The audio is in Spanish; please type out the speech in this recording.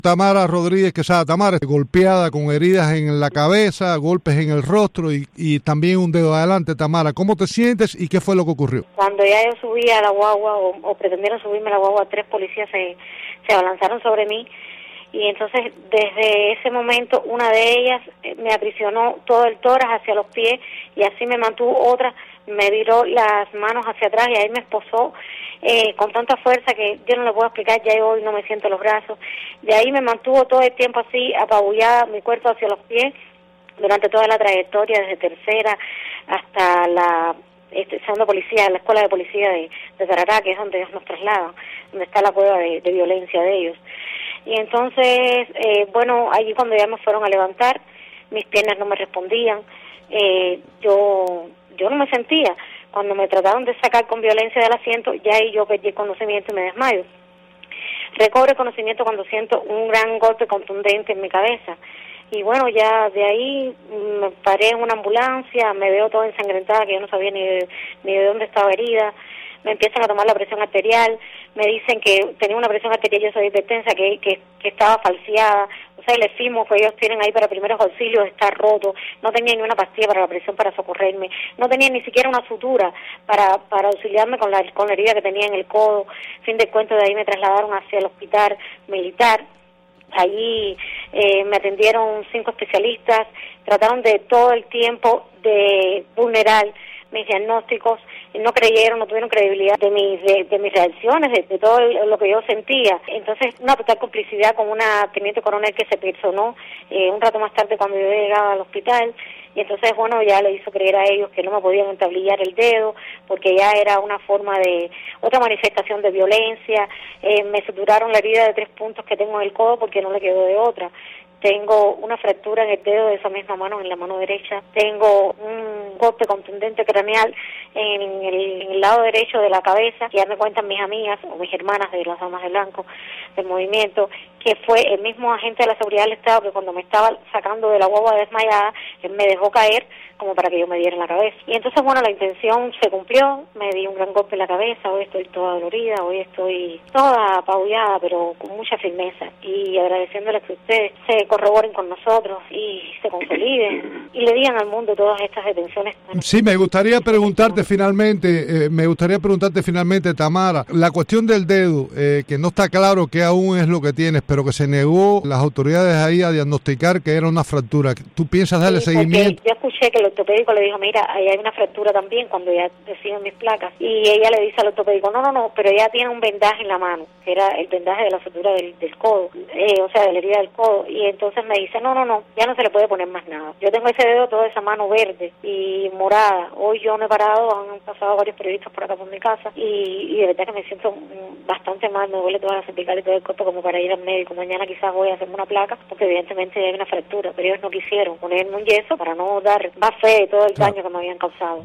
Tamara Rodríguez Quesada. Tamara, golpeada con heridas en la cabeza, golpes en el rostro y también un dedo adelante. Tamara, ¿cómo te sientes y qué fue lo que ocurrió? Cuando ya yo subí a la guagua o pretendieron subirme a la guagua, 3 policías se abalanzaron sobre mí y entonces desde ese momento una de ellas me aprisionó todo el tórax hacia los pies y así me mantuvo, otra me viró las manos hacia atrás y ahí me esposó con tanta fuerza que yo no le puedo explicar, ya yo hoy no me siento los brazos. De ahí me mantuvo todo el tiempo así, apabullada, mi cuerpo hacia los pies, durante toda la trayectoria, desde tercera hasta la segunda policía, la escuela de policía de Tarará, que es donde ellos nos trasladan, donde está la prueba de violencia de ellos. Y entonces, bueno, allí cuando ya me fueron a levantar, mis piernas no me respondían, yo no me sentía. Cuando me trataron de sacar con violencia del asiento, ya ahí yo perdí el conocimiento y me desmayo. Recobro el conocimiento cuando siento un gran golpe contundente en mi cabeza. Y bueno, ya de ahí me paré en una ambulancia, me veo toda ensangrentada, que yo no sabía ni de dónde estaba herida. Me empiezan a tomar la presión arterial, me dicen que tenía una presión arterial, yo soy hipertensa, que estaba falseada, o sea, el efimo que ellos tienen ahí para primeros auxilios está roto, no tenía ni una pastilla para la presión para socorrerme, no tenía ni siquiera una sutura para auxiliarme con la herida que tenía en el codo. Fin de cuentas, de ahí me trasladaron hacia el hospital militar. Allí me atendieron 5 especialistas, trataron de todo el tiempo de vulnerar mis diagnósticos, no creyeron, no tuvieron credibilidad de mis reacciones, de todo lo que yo sentía. Entonces, una total complicidad con una teniente coronel que se personó un rato más tarde cuando yo llegaba al hospital, y entonces, bueno, ya le hizo creer a ellos que no me podían entablillar el dedo, porque ya era una forma de, otra manifestación de violencia. Me suturaron la herida de 3 puntos que tengo en el codo porque no le quedó de otra. Tengo una fractura en el dedo de esa misma mano, en la mano derecha. Tengo un golpe contundente craneal en el lado derecho de la cabeza, que ya me cuentan mis amigas o mis hermanas de las damas de blanco del movimiento, que fue el mismo agente de la seguridad del Estado que cuando me estaba sacando de la guagua desmayada, él me dejó caer como para que yo me diera en la cabeza. Y entonces, bueno, la intención se cumplió, me di un gran golpe en la cabeza, hoy estoy toda dolorida, hoy estoy toda apabullada, pero con mucha firmeza, y agradeciéndoles que ustedes se corroboren con nosotros y se consoliden y le digan al mundo todas estas detenciones. Sí, me gustaría preguntarte finalmente, Tamara, la cuestión del dedo, que no está claro qué aún es lo que tienes, pero que se negó las autoridades ahí a diagnosticar que era una fractura. ¿Tú piensas darle seguimiento? Yo escuché que el ortopédico le dijo, mira, ahí hay una fractura también, cuando ya reciben mis placas, y ella le dice al ortopédico, no, pero ella tiene un vendaje en la mano, que era el vendaje de la fractura del codo, o sea, de la herida del codo, y entonces me dice, no, ya no se le puede poner más nada. Yo tengo ese dedo, toda esa mano verde y morada. Hoy yo no he parado, han pasado varios periodistas por acá por mi casa, y de verdad que me siento bastante mal, me duele toda la cervical y todo el cuerpo como para ir al médico. Mañana quizás voy a hacerme una placa, porque evidentemente hay una fractura, pero ellos no quisieron ponerme un yeso para no dar más fe de todo el daño que me habían causado.